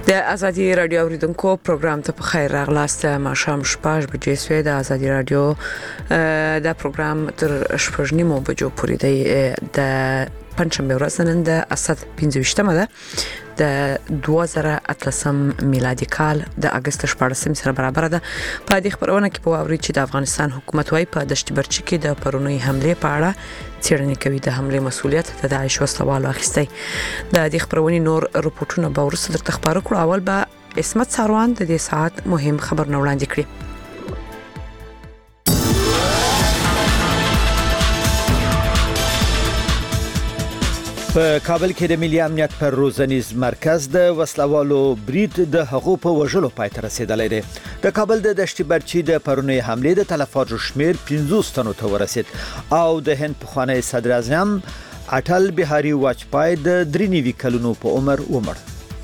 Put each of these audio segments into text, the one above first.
د ازادي رادیو اوریدونکو پروګرام ته په خیر راغلاست. ماښام 6 بجې سوی د ازادي رادیو دا پروګرام تر 8:30 بجو پورې د پنځمه ورځ نن د اسد 25مه ده د 2018 میلادي کال د اگست 14 سره برابر ده. په دې خبرونه کې په اوري چې د افغانستان حکومت وايي په دشت برچي کې د پرونی حمله په اړه څېړنې کوي. د حمله مسؤلیت د داعش وسلوالو اخیستی. د دې خبرونې نور رپورټونه به ورسره درته خبرو کړو. اول به اسمت ساروان د دې ساعت مهم خبرونه وړاندې کړي. په کابل کې د ملي امنیت پر روزنیز مرکز د وسلوالو برید د حقوق په وژلو پای ته رسیدلی دی. د کابل د دشت برچي د پرونی حمله د تلفاتو شمیر 50 تنو ته ورسید او د هند پخوانی صدر اعظم اټل بهاري واجپای د 93 کلونو په عمر ومړ.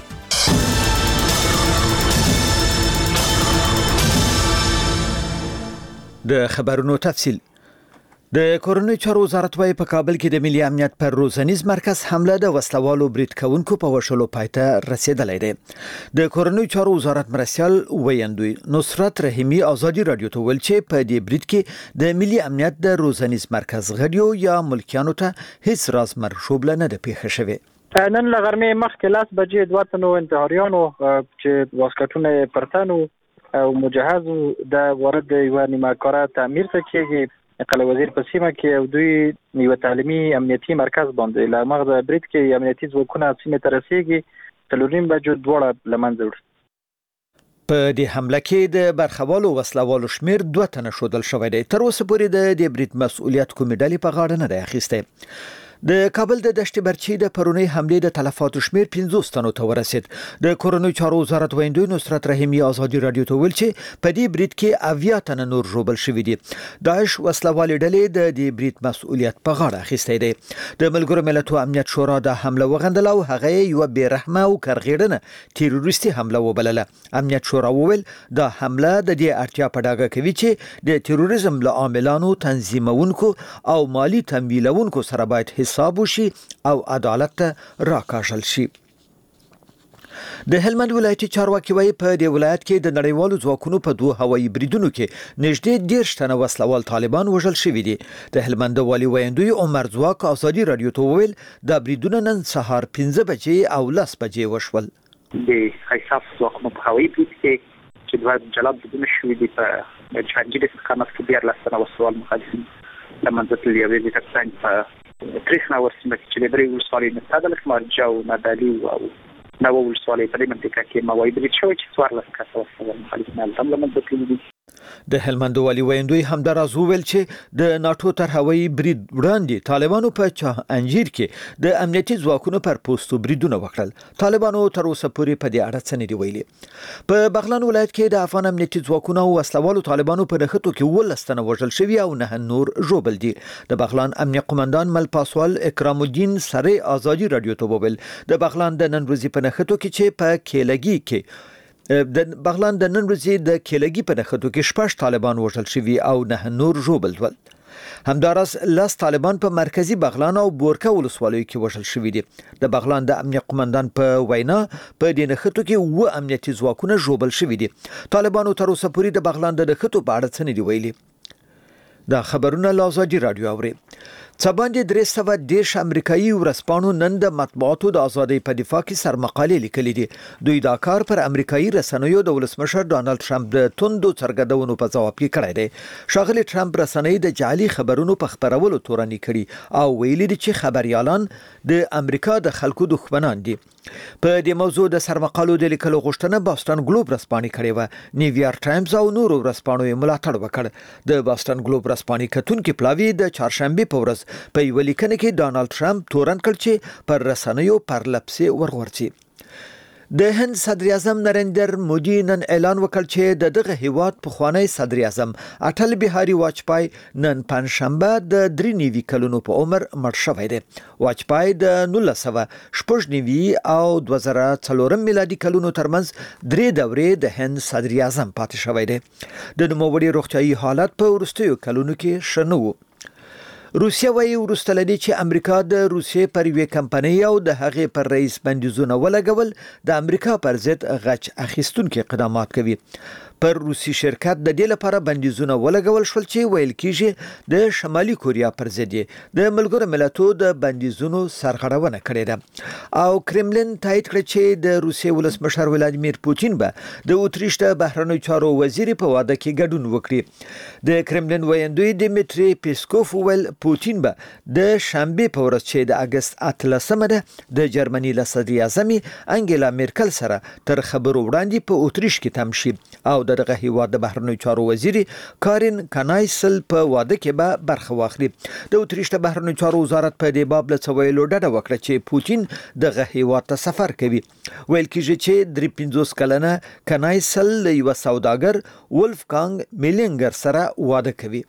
د خبرونو تفصیل. د کورنۍ چارو وزارت وايي په کابل کې د ملي امنیت پر روزنیز مرکز حمله د وسلوالو برید کوونکو په وشلو پای ته رسیدلی دی. د کورنۍ چارو وزارت مرستیال ویاندوی نصرت رحیمی ازادي رادیو ته ویل چې په دې برید کې د ملي امنیت د روزنیز مرکز غړیو یا ملکیانو ته هیڅ راز مرشوبله نه ده پیښه شوې. نن لغرمې مخکې 10 بجې 2 تنو انتحاریانو چې واسکټونه پرتنو او مجهز د ورد یو نیمه کاره تعمیر ته کېږي قلعه وزیر په سیمه کې او دوی یو تعلیمي امنیتي مرکز باندې له مغز برید کې امنیتي ځواکونه سیمه ته رسیږي 3 بجو دواړه لمنځه وړي. په دې حمله کې د برخوالو وسلوالو شمیر 2 تنه شودل شوی دی. تر اوسه پورې د دې برید مسؤلیت کومې ډلې په غاړه نه دی اخیستی. د کابل د دشت برچي د پرونی حمله د تلفاتو شمیر 50 تنو ته ورسید. د کورنۍ چارو وزارت ویاندوی نصرت رحیمی ازادي رادیو ته ویل چې په دې برید کې 80 تنه نور ژوبل شوي دي. داعش وسلوالي ډلې د دې برید مسؤلیت په غاړه اخیستی دی. د ملګرو ملتونو امنیت شورا د حمله وغندل او هغه یو بیرحمه او کرغېړنه تروریستي حمله وبلله. امنیت شورا وویل دا حمله د دې اړتیا په ډاګه کوي چې د تروریزم له عاملانو تنظیمونکو او مالی تمویلونکو سره باید حساب وشي او عدالت ته راکاږل شي. د هلمند ولایتي چارواکي وايي په دې ولایت کې د نړیوالو ځواکونو په 2 هوایي بریدونو کې نږدې 10 تنه وسلوال طالبان وژل شوي دي. د هلمند والي ویاندوی عمر ځواک ازادي رادیو ته وویل دا بریدونه نن سهار 15 بجې او 10 بجې وشول. د حساب ځواکونو په هوایي برید کې چې دوه جلاد بریدونه شوي دي په جهانګیر استقامت کې 14 تنه وسلوال مخالفین لمنځه تللي او د ترڅنګ په تریخنا ورسمه چې د درې ولسوالۍ نه تدلک مارجا او نادالي او نو ولسوالۍ په دې منطقه کې موایي برید شوی چې 14 کسه وسلوال مخالفین هم لمنځه تللي دي. د هلمند والي ویاندوی همداراز وویل چې د ناتو تر هوایي برید وړاندې طالبانو په چاه انجیر کې د امنیتي ځواکونو پر پوسټو بریدونه وکړل. طالبانو تر اوسه پورې په دې اړه څه نه دی ویلي. په بغلان ولایت کې د افغان امنیتي ځواکونو او وسلوالو طالبانو په نښتو کې 12 تنه وژل شوي او 9 نور ژوبل دي. د بغلان امنیه قومندان مل پاسوال اکرام الدین سره ازادي رادیو ته وویل د بغلان د نن ورځې په نښتو کې چې په کېلګي کې د بغلان د نن ورځې د کېلګي په نښتو کې 6 طالبان وژل شوي او 9 نور ژوبل ول. همداراز 10 طالبان په مرکزی بغلان او بورکه ولسوالیو کې وژل شوي دي. د بغلان د امنیه قومندان په وینا په دې نښتو کې 2 امنیتي ځواکونه ژوبل شوي دي. طالبانو تر اوسه پورې د بغلان د نښتو په اړه څه نه دی ویلي. دا خبرونه له ازادي رادیو اوري. څباندې 310 امریکایي ورځپاڼو نن د مطبوعاتو د ازادۍ په دفاع کې سرمقالې لیکلې دي. دوی دا کار پر امریکایي رسنیو د ولسمشر ډانلډ ټرمپ د توندو څرګندونو په ځواب کې کړی دی. ښاغلي ټرمپ رسنۍ د جعلي خبرونو په خبرولو تورني کړي او ویلي دي چې خبريالان د امریکا د خلکو دښمنان دي. په دې موضوع د سرمقالو د لیکلو غوښتنه باستن ګلوب رسپانې کړې و. نیویارک ټایمز او نورو ورځپاڼو یې ملاتړ وکړ. د باستن ګلوب رسپانې کتونکي پلاوی د چهارشنبه په ورځ په یو لیکنه کې ډانلډ ټرمپ تورن کړ چې پر رسنیو پر لپسې ورغورځي. د هند صدر اعظم نریندر مودي نن اعلان وکړ چې د دغه هیواد پخوانی صدر اعظم اټل بهاري واجپای نن پنځشنبه د 93 کلونو په عمر مړ شوی دی. واجپای د 1996 او 2004 میلادي کلونو ترمنځ 3 دورې د هند صدر اعظم پاتې شوی دی. د نوموړي روغتیايي حالت په وروستیو کلونو کې ښه نه و. روسیه وايي وروسته لدی چې امریکا د روسیې پر یوې کمپنۍ او د هغې پر رئیس بندیزونه ولګول د امریکا پر ضد غچ اخیستونکي اقدامات کوي. پر روسي شرکت د دې لپاره بندیزونه ولګول شول چې ویل کیږي د شمالي کوریا پر ضد د ملګرو ملتونو د بندیزونو سرغړونه کړې ده او کرملین تایید کړ چې د روسیې ولسمشر ولادیمیر پوتین به د اتریش د بهرنیو چارو وزیر په واده کې ګډون وکړي. د کرملین ویاندوی دیمیتری پیسکوف ویل پوتین به د شنبه په ورځ چې د اگست 18 ده د جرمني له صدر اعظم انګلا میرکل سره تر خبرو وړاندې په اتریش کې تم شي او دغه هیواد د بهرنیو چارو وزیر کارین کانایسل په واده کې به برخه واخلي. د اتریش د بهرنیو چارو وزارت په دې باب له څویلو ډډه وکړه چې پوتین دغه هیواد ته سفر کوي. ویل کیږي چې 53 کلنه کانایسل له یو سوداګر ولفګانګ میلینګر سره واده کوي.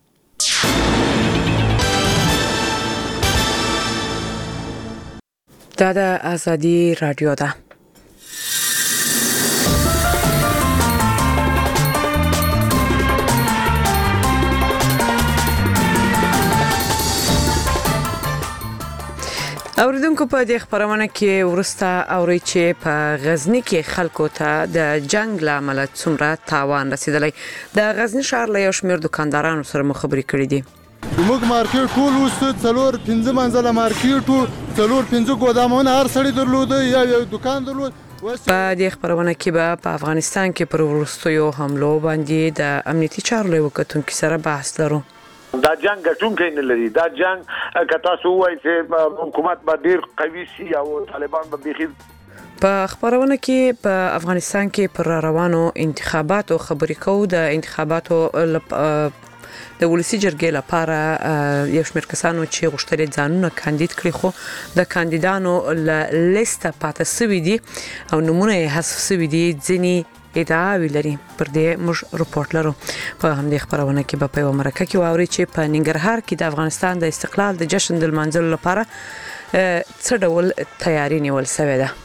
دا د ازادي رادیو ده. اوریدونکو په دې خبرونه کې ورسته اوري چې په غزنی کې خلکو ته د جنگ لامل څومره تاوان رسیدلی. د غزنی ښار له یو شمېر دکاندارانو سره مخابري کړې دي. موږ مارکیټ ټول وسو 4-5 منزله مارکیټ 4-5 ګودامونه هر سړی درلود یو دکان درلود. په دې خبرونه کې به په افغانستان کې پر وروستیو حملو باندې د امنیتي چارو له وکتونکو سره بحث لرو. دا جنگ ګټونکی نه لري. دا جنگ کتا سو وای چې حکومت به ډیر قوي سي او طالبان به بيخي. په خبرونه کې په افغانستان کې پر روانو انتخاباتو خبرې کوو. د انتخاباتو د ولسی جرګې لپاره یو شمېر کسانو چې غوښتل ځانونه کاندید کړي خو د کاندیدانو لیسته پاتې سوي دي او نمونه یې حذف سوي دي. ځینې ادعا لري. پر دې موږ رپورټ لرو. په همدې خبرونه کې په یو مرکه کې واوري چې په ننګرهار کې د افغانستان د استقلال د جشن د لمانځلو لپاره څه ډول تیاری نیول شوې ده.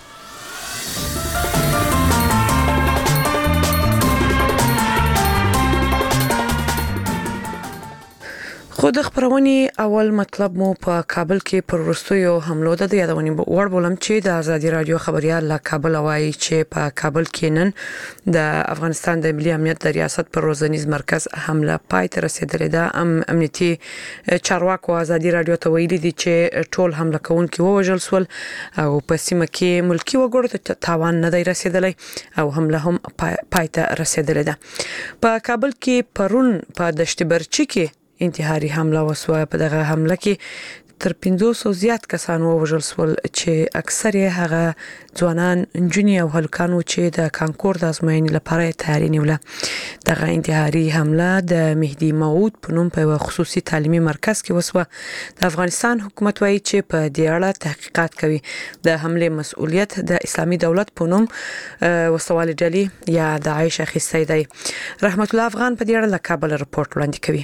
خو د خبرونې اول مطلب مو په کابل کې پر وروستیو حملو د یادونې وړ بولم چې د ازادي رادیو خبريال له کابل وایي چې په کابل کې نن د افغانستان د ملي امنیت د ریاست پر روزنیز مرکز حمله پای ته رسیدلې ده. امنیتي چارواکو ازادي رادیو ته ویلي دي چې ټول حمله کوونکي ووژل شول او په سیمه کې ملکی وګړو ته تاوان نه دی رسیدلی او حمله هم پای ته رسیدلې ده. په کابل کې پرون په دشت برچی کې انتحاري حمله وسوه. په دغه حمله کې تر 500 زیات کسان ووژل شول چې اکثر یې هغه ځوانان نجونې او هلکانو چې د کانکور د ازموینې لپاره تیاری نیوله. دغه انتحاري حمله د مهدي موعود په نوم په خصوصي تعلیمي مرکز کې وسوه. د افغانستان حکومت وايي چې په دې اړه تحقیقات کوي. د حمله مسؤلیت د اسلامي دولت په نوم وسوال ډلې یا داعش اخیستی دی. رحمت الله افغان په دې اړه له کابل رپورټ وړاندې کوي.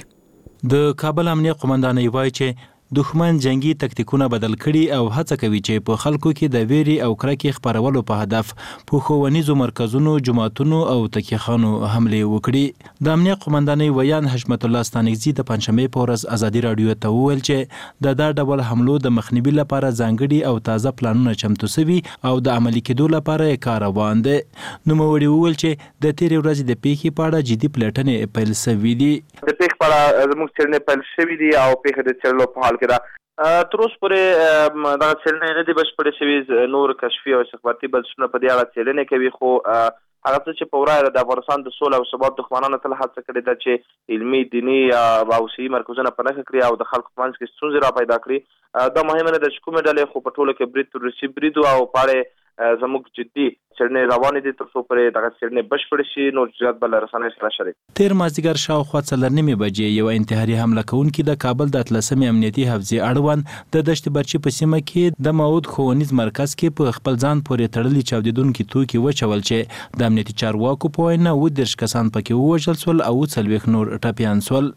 د کابل امنیه قومندانۍ وایي چې دښمن جنگي تکتیکونه بدل کړي او هڅه کوي چې په خلکو کې د ویري او کرکې خپرولو په هدف په ښوونیزو مرکزونو، جماعتونو او تکیهخانو حمله وکړي. د امنیه قومندانۍ ویان حشمت الله ستانکزي د پنځشنبه په ورځ ازادي رادیو ته وویل چې د دا ډول حملو د مخنیوي لپاره ځانګړي او تازه پلانونه چمتو شوي او د عملي کېدو لپاره کار روان دی. نوموړي وویل چې د تېرې ورځې د پیښې په اړه جدي پلټنې پیل شوي دي. د پیښې په اړه زموږ څېړنې پیل شوي دي او پیښه د څېړلو په حال کې ده. تر اوسه پورې دا څېړنې نه دي بشپړې شوې. نور کشفي او استخباراتي بنسټونه په دې اړه څېړنې کوي خو هغه څه چې په وړاندې د افغانستان د سولې او ثبات دښمنانو تل هڅه کړې ده چې علمي، دیني او سیاسي مرکزونه په نښه کړي او د خلکو په منځ کې ستونزې را پیدا کړي. دا مهمه نه ده چې کومې ډلې خو په ټولو کې برید روسي برید او پاره زموږ جدي څېړنې روانې دي تر څو پورې دغه څېړنې بشپړې شي. نور جزئیات به له رسنیو سره شریک. تېر مازدیګر شاوخوا 4:30 بجې یو انتحاري حمله کوونکي د کابل د 13مې امنیتي حفظې اړوند د دشت برچی په سیمه کې د موعود ښوونیز مرکز کې په خپل ځان پورې تړلي چاودېدونکي توکي وچول چې د امنیتي چارواکو په وینا 30 کسان پکې ووژل شول او 40 نور ټپیان شول.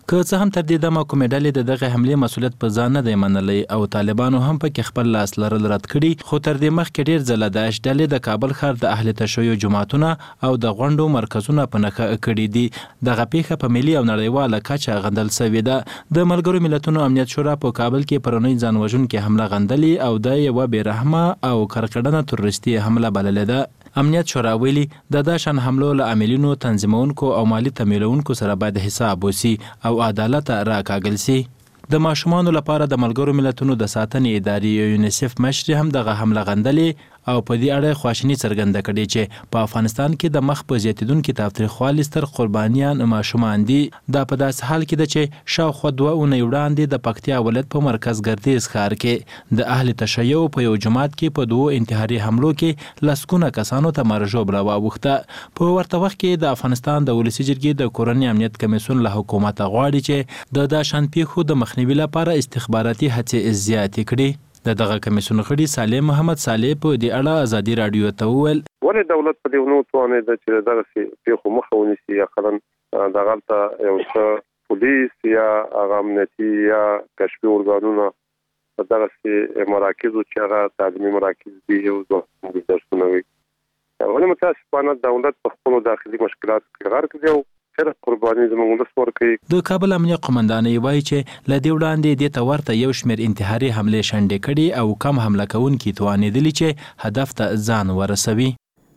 که څه هم تر دې دمه کومې ډلې د دغه حملې مسؤلیت په ځان نه دی منلی او طالبانو هم پکې خپل لاس لرل رد کړي، خو تر دې مخکې ډېر ځله داعش ډلې د کابل ښار د اهل تشیع جماعتونه او د غونډو مرکزونه په نښه کړي دي. دغه پیښه په ملي او نړیواله کچه غندل سوې ده. د ملګرو ملتونو امنیت شورا په کابل کې پرونی ځان وژونکې حمله غندلې او د یوه بېرحمه او کرکړنه تروریستي حمله بللې ده. امنیت شورا ویلي د دا شان حملو له عاملینو، تنظیمونکو او مالی تمویلونکو سره باید حساب وسی او عدالت راکاږل سي. د ماشومانو لپاره د ملګرو ملتونو د ساتنې ادارې یونیسف مشر هم دغه حمله غندلې او په دې اړه خواشیني څرګنده کړې چې په افغانستان کې د مخ په زیاتیدونکي تاوتریخوالي ستر قربانیان ماشومان دي. دا په داسې حال کې ده چې شاوخوا 2 اونۍ وړاندې د پکتیا ولایت په مرکز ګردیز ښار کې د اهل تشیع په یو جماعت کې په 2 انتحاري حملو کې لسګونه کسانو ته مرژوب راواوښته. په ورته وخت کې د افغانستان د ولسي جرګې د کورنۍ امنیت کمیسیون له حکومته غواړي چې د دا شان پیښو د مخنیوي لپاره استخباراتي هڅې زیاتې کړي. دغه کمیسیون غړي صالح محمد صالح په دې اړه ازادي رادیو ته وویل ولې دولت په دې نو توانې د چې دغه پیښو مخه ونیسي یا خلک دغه ته یو څه پولیس یا امنیتي یا کشفي ارګانونه په دغه مراکزو چې هغه تعلیمي مراکز دي یو ځای درسونه وي. ولې متاسفانه دولت په خپل داخلي مشکلات کې غرق دی او قرباني زموږ د سپور کوي. د کابل امنیه قومندان وایي چې ل دې وړاندې د تورته یو شمېر انتحاري حملې شنډې کړي او کم حمله کوونکي توانېدلي چې هدف ته ځان ورسوي.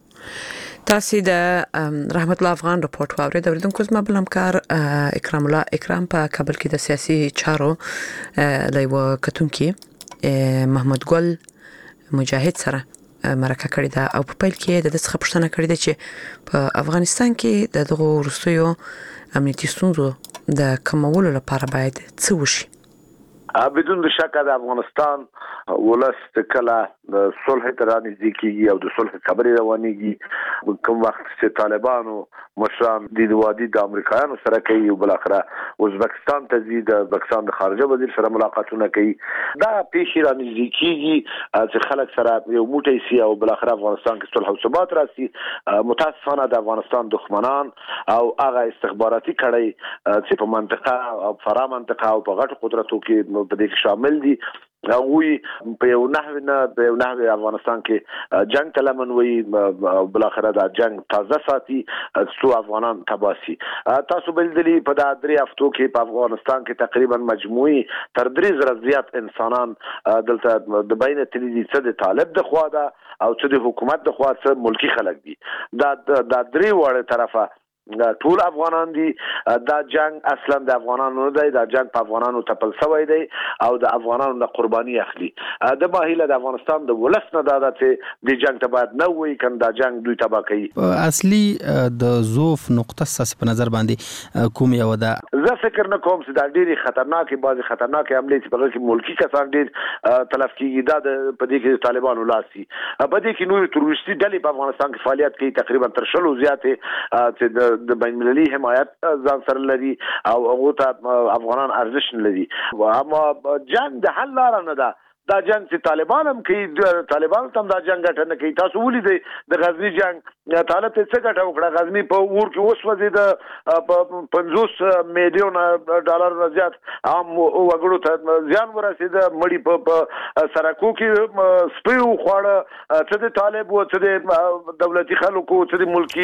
تاسو د رحمت الله افغان رپورت واورید. اوریدونکو زما بل همکار اکرام الله اکرام په کابل کې د سیاسي چارو د یو کتونکي محمد ګل مجاهد سره مرکه کړې ده او په پیل کې د څه پوښتنه کړې ده چې په افغانستان کې د دغه وروستیو امنیتي ستونزو د کمولو لپاره باید څه وشي. بدون شک د افغانستان ولست کله د صلح ترانه ځکیږي او د صلح خبري روانيږي کوم وخت چې طالبانو مشران د وادي د امریکایانو سره کوي او بل اخره ازبکستان ته ځي د ازبکستان د خارجه وزیر سره ملاقاتونه کوي. دا پیښې رانه ځکیږي چې خلک سره یو موټی سي او بل اخره افغانستان کې صلح او ثبات راسي. متاسفانه د افغانستان دښمنان او هغه استخباراتي کړي چې په منطقه او فرا منطقه او په غټ قدرتو کې په دې کې شامل دي هغه په یو نحوه افغانستان کې جنگ تلمن وي بل اخره دا جنگ تازه ساتي څو افغانان تباسي. تاسو بل دلی په دا 3 هفتو کې په افغانستان کې تقریبا مجموعي تر 3,000 زیات انسانان دلته د بین تللی څه د طالب د خوا ده او څه د حکومت د خوا څه ملکی خلک دي. دا 3 وړه طرفه ټول افغانان دي. دا جنگ اصلا د افغانانو نه دی، دا جنگ په افغانانو تپل شوی دی او د افغانانو نه قرباني اخلي. د ماهیله د افغانستان د ولس نه دا چې د جنگ ته باید نه وي کنه دا جنگ دوی تبا کوي. اصلي د ضعف نقطه ساس په نظر باندې کوم یو ده؟ زه فکر نه کوم چې دا ډېری خطرناکي بعضي خطرناکي حملې چې په کې ملکی کسان ډېر تلف کیږي. دا په دې کې طالبانو لاسي په دې کې نور تروریستي ډلې په افغانستان کې فعالیت کوي تقریبا تر 100 زیاتې چې د بین المللي حمایت ځان سره لري او هغه ته افغانان ارزش لري. اما جنگ د حل لار نه ده. دا جنگ چې طالبان هم کوي، طالبان هم دا جنگ ګټنه کوي. تاسو ولیدئ د غزنی جنگ طالب ته څه ګټه وکړه؟ غزنی په ور کې اوس وځي د 50 میلیون ډالر زیات عام وګړو ته ځان ورسید. مړی په سرکو کې سپیو خوړه څه د طالب او څه د دولتي خلکو څه د ملکی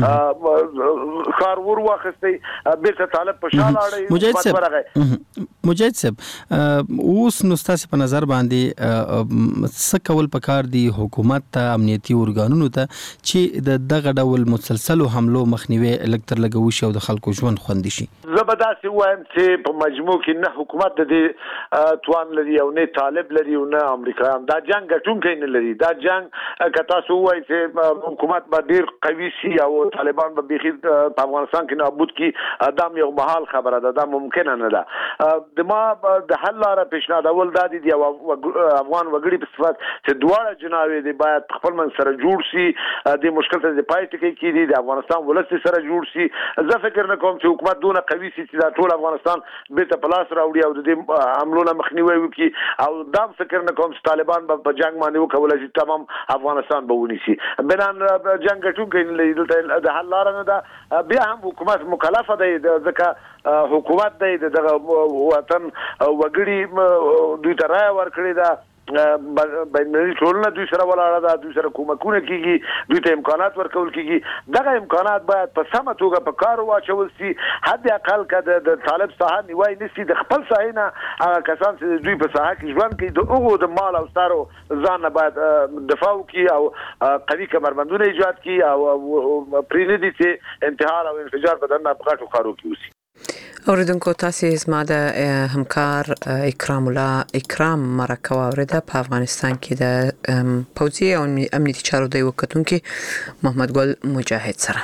کار ور واخستې بیرته طالب په شال اړې. مجاهد صاحب اوس نو تاسو په نظر باندې څه کول پکار دي حکومت ته، امنیتي ارګانونو ته چې د دغه ډول مسلسلو حملو مخنیوي الکتر لګوي او د خلکو ژوند خوندي شي؟ زبرداسي وایم چې په مجموع کې نه حکومت د دې توان لري او نه طالب لري او نه امریکایان. دا جنگ ګټونکی نه لري. دا جنگ که تاسو وایي چې حکومت به ډیر قوي سي او طالبان به بيخي په افغانستان کې نابود کی ادم یو محال خبره ده. دا ممکن نه ده. د ما د حل لاره پیشنهادول دا دي د افغان وګړي په صفت چې دواړه جناوي دي باید خپل من سره جوړ شي د مشکل ته د پای ټکی کیږي د افغانستان ولس سره جوړ شي. زه فکر نه کوم چې حکومت دونه قوي شي چې دا ټول افغانستان بیرته په لاس راوړي او د دې حملو نه مخنیوي وکړي او دا فکر نه کوم چې طالبان په جنگ باندې وکولای شي تمام افغانستان به ونیسي. بنان جنگ ټونګې نه لیدل د حل لاره نه ده. بیا هم حکومت مکلفه دی ځکه حکومت دی دغه وطن وګړي دوی ته رایه ورکړې ده بینالمللي ټولنه دوی سره ولاړه ده دوی سره کومکونه کیږي دوی ته امکانات ورکول کیږي. دغه امکانات باید په سمه توګه په کار واچول شي. حد اقل که د طالب ساحه نیوای نشي د خپل ساحې نه هغه کسان چې دوی په ساحه کې ژوند کوي د هغو د مال او ستارو ځان نه باید دفاع وکړي او قوي کمربندونه ایجاد کړي او پرېږدي چې انتحار او انفجار په دننه په غټو ښارو کې وشي. اوریدونکو تاسو زما د همکار اکرام الله اکرام مرکه واوریده په افغانستان کې د پوځي او امنیتي چارو د وکتونکو محمد ګل مجاهد سره.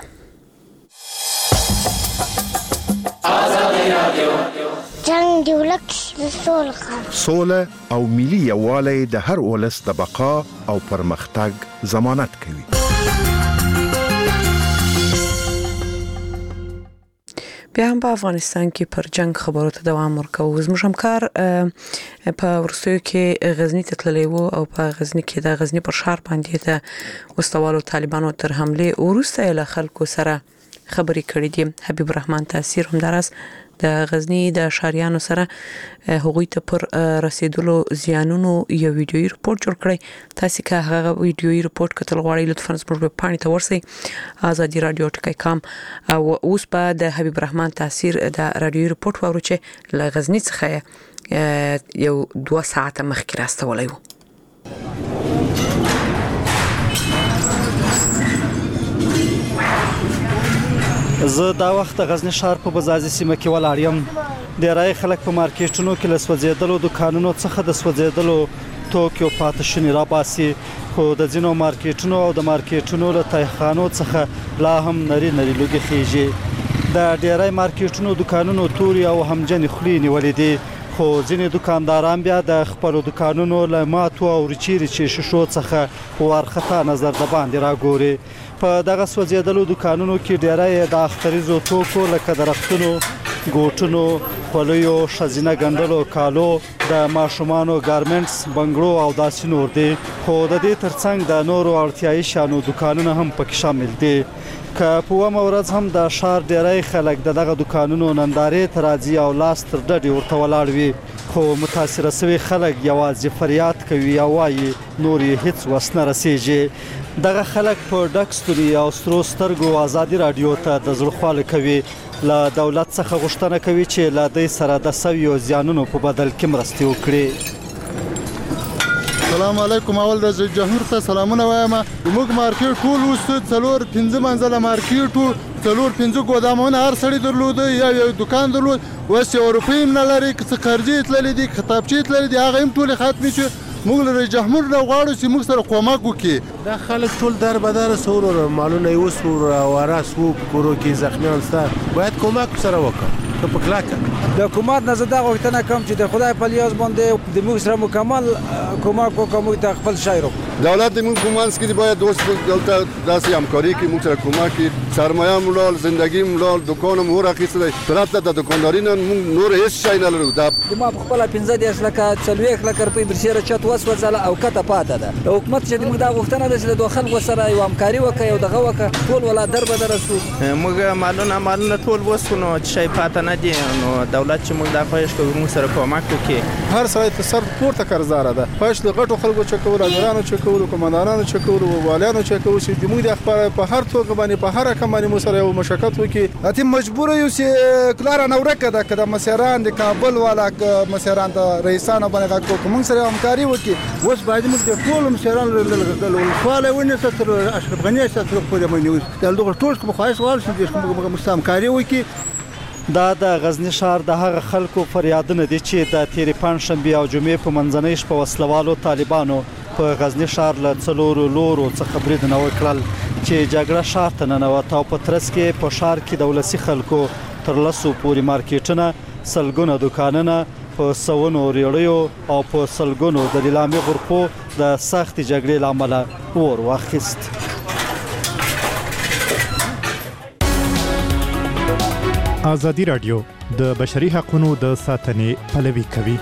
جنگ دی ولک سوله او ملي یووالی د هر ولس د بقا او پرمختګ ضمانت کوي. بیا هم په افغانستان کې پر جنگ خبرو ته دوام ورکوو. زموږ همکار په ورستیو کې غزنی ته تللی و او په غزنی کې د غزنی پر ښار باندې د وسوالو طالبانو تر حمله وروسته له خلکو سره خبرې کړې دي. حبیب الرحمن تاثیر همدارس د غزنی د شاریانو سره هغوی ته پر رسیدلو زیانونو یو ویډیويي رپورت جوړ کړی. تاسو که هغه ویډیويي رپورت کتل غواړئ لطفا زموږ په پاڼې ته ورسئ ازادي رادیو ټکی.com او اوس په د حبیب الرحمن تاثیر د رادیويي رپورت واورو چې له غزنی څخه یو 2 ساعته مخکې راستولی و. زه دا وخت غزنی ښار په بزازي سیمه کې ولاړ یم. ډیری خلک په مارکیټونو کې له سوځېدلو دکانونو څخه د سوځېدلو توکو پاتې شونې راباسي خو د ځینو مارکیټونو او د مارکیټونو له تایخانو څخه لا هم نری لوګي خېږي. د ډیری مارکیټونو دکانونو توري او همجنې خولې نیولې دي خو ځینې دکانداران بیا د خپلو دکانونو له ماتو او ریچې شیشو څخه وارخطا نظر د باندې راګوري. په دغه سوځېدلو دکانونو کې ډیری د اختریزو توکو لکه درختونو ګوټونو خولیو شزینه ګندلو کالو د ماشومانو ګارمنټس بنګړو او داسې نور دي خو د دې ترڅنګ د نورو اړتیايي شانو دکانونه هم پکې شامل دي. که په ومه ورځ هم د ښار ډیری خلک دغه دکانونو نندارې ته راځي او لاس تر ډډې ورته ولاړ وي خو متاثره شوي خلک یوازې فریاد کوي او وایي نور یې هیڅ وس نه رسیږي. دغه خلک په ډک ستوري او سترو سترګو ازادي رادیو ته د زړه کوي له دولت څخه غوښتنه کوي چې له دې سره د سویو زیانونو په بدل کې مرستې وکړي. السلام علیکم. اول د جمهور ته سلامونه وایم. موږ مارکیټ ټول اوس 4-5 منزله مارکیټ 4-5 ګودامونه هر سړی درلود یو دکان درلود اوس یو روپۍ نه لري که قرضې تللې دي کتابچې تللې دي هغه هم ټول ختمې شو. موږ له جمهور نه غواړو چې موږ سره کومک وکړي. دا خلک ټول در بدر سور مالونه یې وسور او راس وو کورو کې زخمیان ستا باید کومک سره وکړو. په کلاکه د حکومت نه زده غوښتنه کوم چې د خدای په لیاز باندې د موږ سره مکمل کومک وکړو موږ ته خپل شای رو. دولت موږ کومانس کې باید دوست دلته داسې همکاري کې موږ سره کومک کړي. سرمایه مولال زندگی مولال دکانم هو راخیسته طرف ته د دکانداري موږ نور هیڅ شای نه لرو. دا ما په خپل 15 لکه 40 لکه روپۍ برشيره چت وسوځله او کته پاته ده. د حکومت چې موږ دا غوښتنه ده چې د خلکو سره یو همکاري وکړي او دغه وکړي ټول ولا در بدر رسو. موږ مالونه ټول وسونو چې شای پاته نه دي نو دولت چې موږ دا خواهش کوو موږ سره کومک وکړي. هر سړی ته سر پورته قرضدار ده. خواهش د غټو خلکو چکول امیرانو چکول کمانډارانو چکول والیانو چکول چې موږ د خبره په هر توګه باندې په هر رقم باندې موږ سره یو مشکل وکړي. اته مجبور یو چې کلار نه ورکه ده کده مسیران د کابل والا مسیران د رئیسانو باندې کوم موږ سره همکاري وکړي. اوس باید موږ د ټول مسیران له فعال ونیسه تر اشرف غنی سره په دې باندې دغه ټول کوم خواهش وال چې موږ مستمکاري وکړي. دا د غزنی ښار د هغه خلکو فریادونه دي چې د تیرې پنځشنبې او جمعې په منځنۍ شپه وسلوالو طالبانو په غزنی ښار له 4 لورو څخه بریدونه وکړل چې جګړه ښار ته ننوته او په ترڅ کې په ښار کې د ولسي خلکو تر 10 پورې مارکیټونه سلګونه دکانونه په سونو ریړیو او په سلګونو د لیلامي غرفو د سخت جګړې لامل ور واخیست. ازادي رادیو د بشري حقوقو د ساتنې پلوي کوي.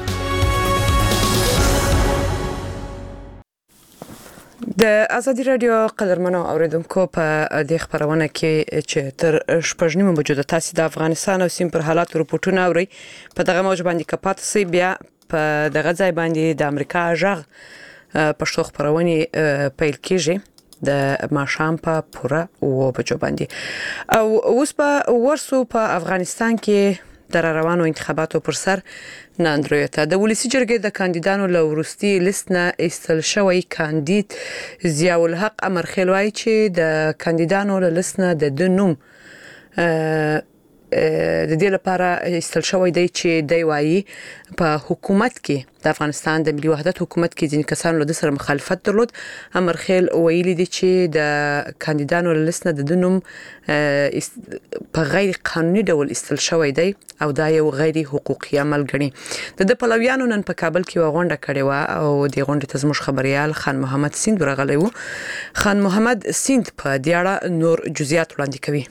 د ازادي رادیو قدرمنو اوریدونکو په دې خبرونه کې چې تر 8:30 بجو د تاسو د افغانستان او سیم پر حالات رپورټونه اوري په دغه موضوع باندې کپات سي بیا په دغه ځای باندې د امریکا ژغ پښتو خبرونه پیل کیږي د ماشام په پوره او بجو باندې او اوس په ورسو په افغانستان کې در روانو انتخاباتو پر سر ناندرویته د ولسی جرګې د کاندیدانو له وروستي لیست نه ایستل شوی کاندید ضیاء الحق امرخیل وایي چې د کاندیدانو له لیست نه د نوم د دې لپاره ایستل شوی دی چې دی وایي په حکومت کې د افغانستان د ملي وحدت حکومت کې ځینې کسان له سره مخالفت درلود. امرخیل ویلي دی چې د کاندیدانو له لیست نه د نوم په غیر قانوني ډول ایستل شوی دی او دا یو غیر حقوقي عمل ګڼي. د پلویانو نن په کابل کې غونډه کړې و او د غونډې ته زموږ خبريال خان محمد سیند ورغلی و. خان محمد سیند په دې اړه نور جزئیات وړاندې کوي.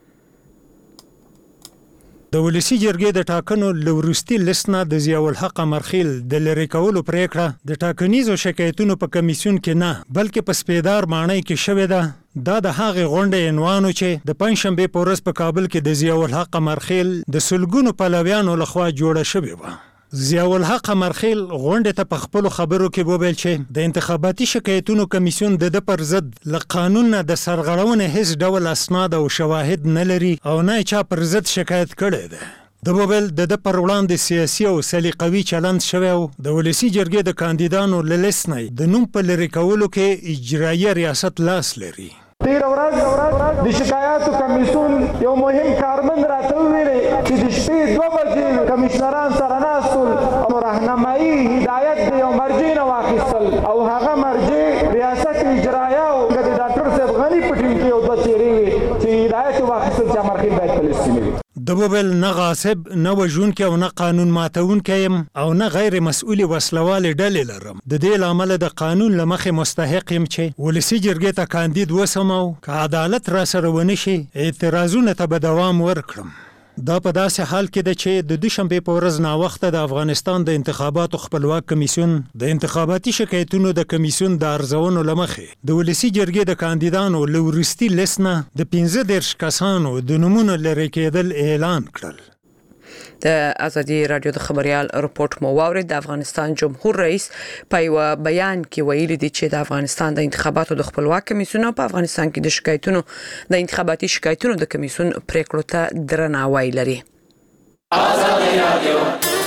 د ولسی جرګې د ټاکنو لورستي لسنه د ضیاء الحق امرخیل د لری کولو پریکړه د ټاکنیزو شکایتونو په کمیسیون کې نه بلکې په سپیدار معنی کې شوې ده. دا د هغې غونډې عنوان چې د پنځشنبه په ورځ په کابل کې د ضیاء الحق امرخیل د سلګونو پلویانو لخوا جوړه شوې و. ضیاء الحق امرخیل غونډې ته په خپل خبرو کې وویل چې د انتخاباتي شکایتونو کمیسیون د پر ضد له قانون نه د سرغړونې هیڅ ډول اسناد او شواهد نه لري او نه چا پر ضد شکایت کړی دی. د وویل د پر وړاندې سیاسي او سلیقوي چلند شوی او د ولسی جرګې د کاندیدانو له لیست نه د نوم په لری کولو کې اجرایي ریاست لاس لري. تیر ورځ د شکایاتو کمیسیون یو مهم کارمند راته ویلي چې د شپې 2 بجې کمشنران سره ناستول او راهنمایي هدایت د یو مرجع نه واخیستل او هغه مرجع ریاست اجرایه او د ډاکټر صاحب غنی په ټیم کې یو د چیرې چې هدایت واخیستل چې امرخیل باید پولیس وي. د وویل نه غاصب نه وژونکی او نه قانون ماتونکی یم او نه غیر مسؤل وسلوال ډلې لرم. د دې لامل د قانون لمخې مستحق یم چې ولسی جرګې ته کاندید وسم او که عدالت را سره ونشي اعتراضونه ته به دوام ورکړم. دا په داسې حال کې ده چې د دوشنبه په ورځ نا وخته د افغانستان د انتخاباتو خپلواک کمیسیون د انتخاباتي شکایتونو د کمیسیون د ارزونو لمخې د ولسی جرګې د کاندیدانو له وروستي لیست نه د 15 کسانو د نومونو لرې کېدل اعلان کړل. د ازادي رادیو د خبريال رپورټ مو واورید. د افغانستان جمهور رئیس په یو بیان کې ویلي دی چې د افغانستان د انتخاباتو د خپلواک کمیسیون په افغانستان کې د شکایتونو د انتخاباتي شکایتونو د کمیسیون پریکړو ته درناوی لري. ازادي رادیو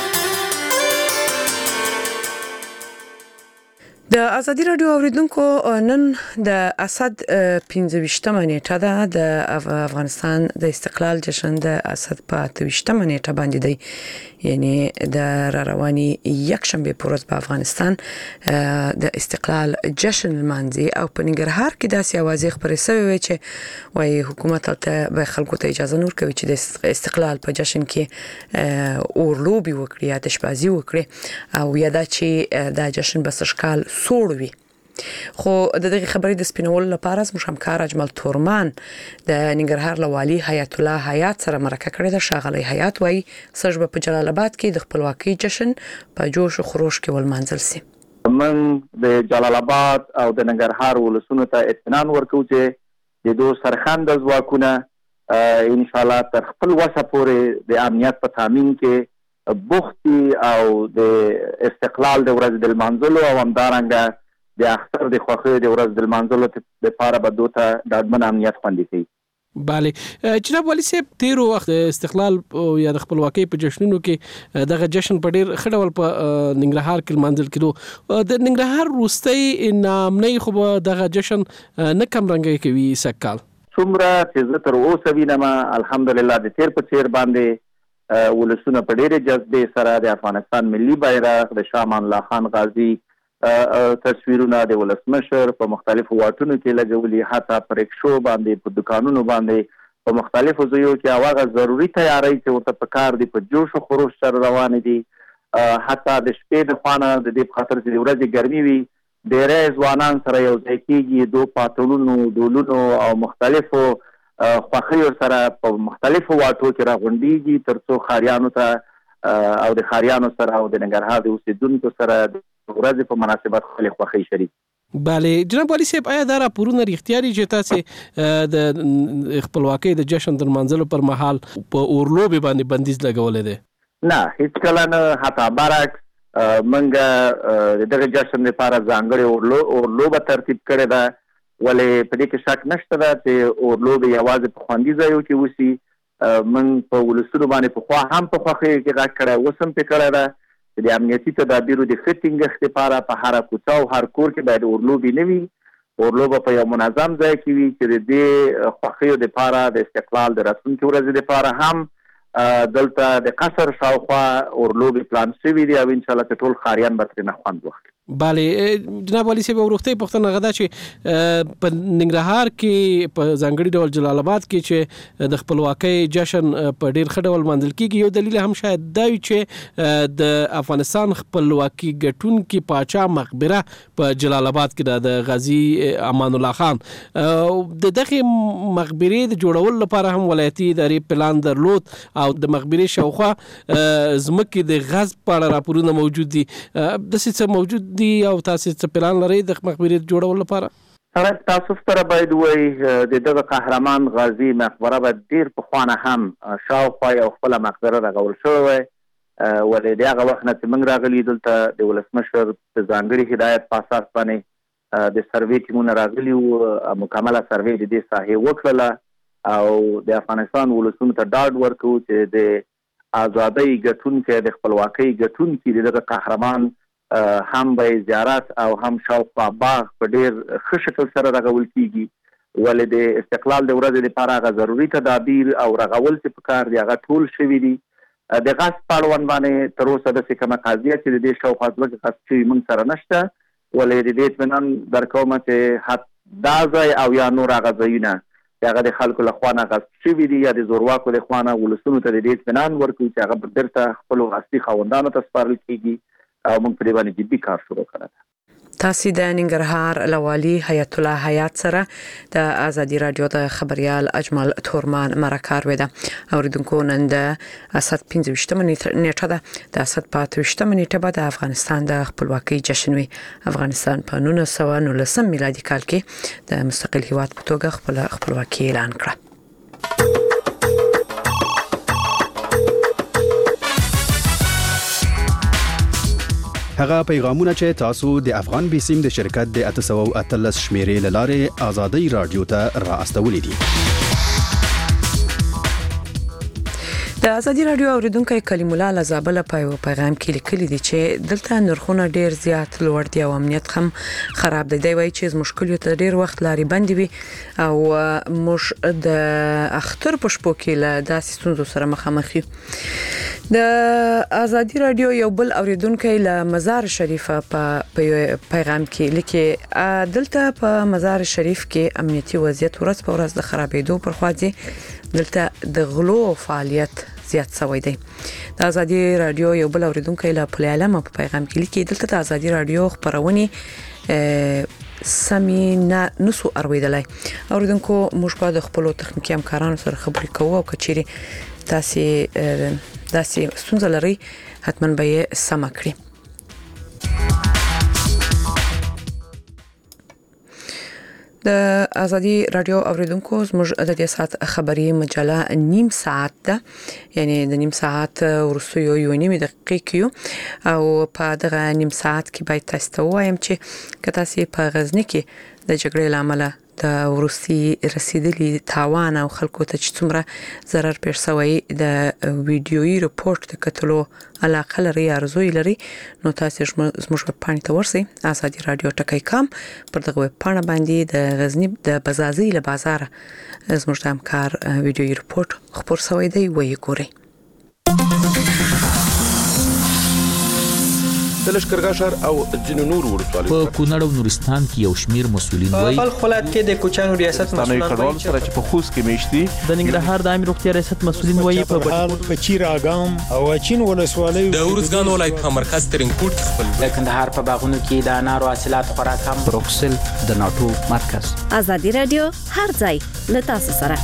د ازادي رادیو اوریدونکو نن د اسد 15مه نیټه ده. د افغانستان د استقلال جشن د اسد په 28مه نیټه باندې دی، یعنی د رواني یکشنبه په ورځ په افغانستان د استقلال جشن لمانځي او په ننګرهار کې داسې اوازې خبرې شوې وي چې وايي حکومت ته به خلکو ته اجازه نه ورکوي چې د استقلال په جشن کې اورلوبي وکړي یا تشبازي وکړي او یا دا چې دا جشن به سشکال سوړ وي. خو د دغه خبرې د سپینولو لپاره زموږ همکار اجمل تورمان د ننګرهار له والي حیات الله حیات سره مرکه کړې ده. ښاغلی حیات وایي سږ په جلال آباد کې د خپلواکۍ جشن په جوش او خروش کې ولمانځل سي. من د جلال آباد او د ننګرهار ولسونو ته اطمینان ورکوم چې د دوه سرخند ځواکونه ان شاء الله تر خپل وسه پورې د امنیت په تامین کې بوختي او د استقلال د ورځ د لمانځلو او همدارنګه د اختر د خوښۍ د ورځ د لمانځلو لپاره به دوی ته ډاډمن امنیت خوندي کوي. بله جناب والي صاحب تیر وخت استقلال یا د خپلواکۍ په جشنونو کې دغه جشن په ډیر ښه ډول په ننګرهار کې لمانځل کېدو. د ننګرهار وروستۍ نامنۍ خو به دغه جشن نه کم رنګی کوي سږکال. څومره چې زه تر اوسه وینم الحمدلله د تیر په څیر باندې ولسونه په ډیرې جذبې سره د افغانستان ملي بیرغ د شاه امان الله خان غازي تصویرونه د ولسمشر په مختلفو واټونو کې لګولي، حتی پر رکشو باندې په دکانونو باندې په مختلفو ځایو کې هغه ضروري تیاری چې ورته پکار دي په جوش او خروش سره روان دي. حتی د شپې د خوانه د دې په خاطر چې د ورځې ګرمي وي ډېری ځوانان سره یو ځای کېږي، دو پاتلونو ډولونو او مختلفو خوښیو سره په مختلفو واټو کې راغونډېږي تر څو ښاریانو ته او د ښاریانو سره او د ننګرهار د اوسېدونکو سره د ورځې په مناسبت خپلې خوښۍ شریک. بله جناب والي صاحب، آیا دا راپورونه رښتیا دي چې تاسې د خپلواکۍ د جشن د لمانځلو پر مهال په اورلوبې باندې بندیز لګولی دی؟ نه، هیڅ کله نه. حتی برعکس موږ د دغه جشن لپاره ځانګړې اورلوبه ترتیب کړې ده، ولې په دې کې شک نشته ده چې اورلوبې یوازې په خوندي ځایو کې وسي. موږ په ولسونو باندې پخوا هم په خوښیو کې غږ کړی، اوس هم پرې کړی ده چې د امنیتي تدابیرو د ښه ټینګښت لپاره په هره کوڅه او هر کور کې باید اورلوبې نه وي. اورلوبه په یو منظم ځای کې وي چې د دې خوښیو لپاره د استقلال د راتلونکي ورځې لپاره هم دلته د قصر شاوخوا اورلوبې پلان شوي دي او انشاءالله چې ټول ښاریان به ترېنه خوند واخلي. بله جناب والي صاحب، وروستۍ پوښتنه هغه ده چې په ننګرهار کې په ځانګړي ډول جلال آباد کې چې د خپلواکۍ جشن په ډېر ښه ډول لمانځل کېږي، یو دلیل هم شاید دا وي چې د افغانستان خپلواکي ګټونکي پاچا مقبره په جلال آباد کې ده، د غازي امان الله خان. د دغې مقبرې د جوړولو لپاره هم ولایتي ادارې پلان درلود او د مقبرې شاوخوا ځمکې د غصب په اړه راپورونه موجود دي. داسې څه موجود دي او تاسو څه پلان لرئ د مقبرې جوړولو لپاره؟ سره تاسو سره باید وایي د دغه قهرمان غازي مقبره به ډېر پخوانه هم شاوخوا یو خپله مقبره رغول شوې وی، ولې د هغه وخت نه چې موږ راغلي دلته د ولسمشر د ځانګړي هدایت په اساس باندې د سروې ټیمونه راغلي وو، مکمله سروې د دې ساحې وکړله او د افغانستان ولسونو ته ډاډ ورکوو چې د ازادۍ ګټونکي د خپلواکۍ ګټونکي د دغه قهرمان هم به زیارت او هم شاوخوا باغ په ډېر ښه شکل سره رغول کېږي، ولې د استقلال د ورځې لپاره هغه ضروري تدابیر او رغول چې پکار دي هغه ټول شوي دي. د غصب په اړوند باندې تر اوسه داسې کومه قضیه چې د دې شاوخوا ځمکې غصب شوي موږ سره نشته، ولې د دې اطمینان درکوم چې دا ځای او یا نور هغه ځایونه هغه د خلکو له خوا نه غصب شوي دي یا د زورواکو د خوا نه ولسونو ته د دې اطمینان ورکوي چې هغه بېرته خپلو اصلي خاوندانو ته سپارل کېږي او موږ په دې باندې جدي کار شروع کړی دی. تاسو د ننګرهار له والي حیات الله حیات سره د ازادي رادیو د خبريال اجمل تورمان مرکه وروده. اوریدونکو نن د اسد 15 نیټه ده، د اسد 15 نیټه به د افغانستان د خپلواکۍ جشن وي. افغانستان په 1919 میلادي کال کې د مستقل هیواد په توګه خپل خپلواکي اعلان کړه. هغه پیغامونه چې تاسو د افغان بیسیم د شرکت د 813 شمیرې لاره آزادۍ رادیو ته را استولې دي. د ازادي رادیو اوریدونکو کلیم الله لزابل په پیغام کې لیکلي دي چې دلته نرخونه ډیر زیات لوړ دي او امنیت هم خراب دی. دی وایي چې مشکل ته ډیر وخت لاري بندي وي او مش د اختر په شپو کې له داسې ستونزو سره مخامخ یو. د ازادي رادیو یو بل اوریدونکو له مزار شریف په پیغام کې لیکي دلته په مزار شریف کې امنیتي وضعیت ورځ په ورځ د خرابېدو پر خوا دي. دلته د غلو فعالیت زیات شوی دی. د ازادي رادیو یو بل اوریدونکو له پلیالم په پیغام کې لیکي دلته د ازادي رادیو خبرونه سمینه نسو ارویدلای. اوریدونکو موږ په د خپل تخنیکی همکارانو سره خبرې کوو او کچيري تاسو داسې ستونزه لري حتما به یې سم کړئ. د ازادي رادیو اوریدونکو زموږ د دې ساعت خبري مجله نیم ساعت ده، یعنی د نیم ساعت ورسو یو نیم دقیقې کیو او په دغه نیم ساعت کې باید تاسو ته وایم چې کله تاسو په غزنی کې د جګړې لامل د ورسي رسیدلی تاوان او خلکو ته چې څومره ضرر پېښ شوی د ویډیويي رپورت د کتلو علاقه لري ارزوی لري نو تاسو زموږ په پاڼې ته ورسئ ازادي رادیو ټکی کام پر دغه پاڼه باندې د غزنی د بازازي له بازار زموږ د همکار ویډیويي رپورت خبر شوی دی وایي ګورئ. د لشکرګاه ښار او ځینو نورو ولسوالیو په کونړ او نورستان کې یو شمیر مسؤلین وایي په ولایت کې د کوچانو ریاست مسؤلین وایي چې په خوست کې میشتي د ننګرهار د عامه روغتیا ریاست مسؤلین وایي په چیر اګام او اچین ولسوالۍ د ورزګان ولایت په مرکز ترینکوټ خپل د کندهار په باغونو کې د انارو حاصلات خورا کم. بروکسل د ناتو مرکز. ازادي رادیو هر ځای له تاسو سره.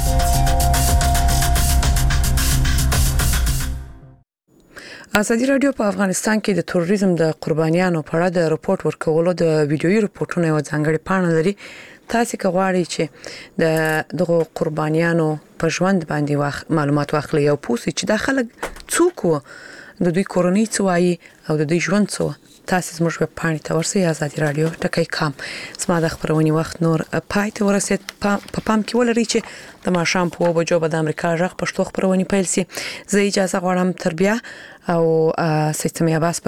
ازادي رادیو په افغانستان کې د تروریزم د قربانیانو په اړه د راپورټ ورکولو د ویډیويي راپورټونو یو ځانګړی پاڼه لري. تاسو که غواړئ چې دغه قربانیانو په ژوند باندې معلومات واخلئ او پوه شئ چې دا خلک څوک وو، د دوی کورنۍ څه وایي او د دوی ژوند څه، تاسو زموږ په پاڼې ته ورسئ. ازادي رادیو ټکی.com. زما د خبرونې وخت نور پای ته ورسید. په پام کې ولرئ چې د ماښام په 2 بجو به د امریکا غږ پښتو خبرونه پیل شي. زه اجازه غواړم تر بیا او سیستم عباس